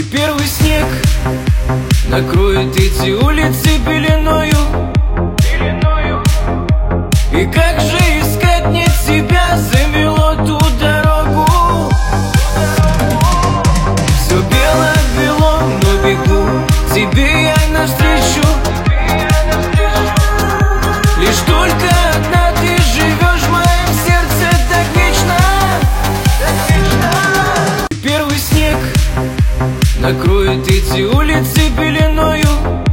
Первый снег накроет эти улицы пеленою. И как же искать мне тебя, замело ту дорогу. Все бело-бело, но бегу тебе я навстречу. Лишь только одна ты живешь в моем сердце так вечно. Первый снег накроет эти улицы пеленою.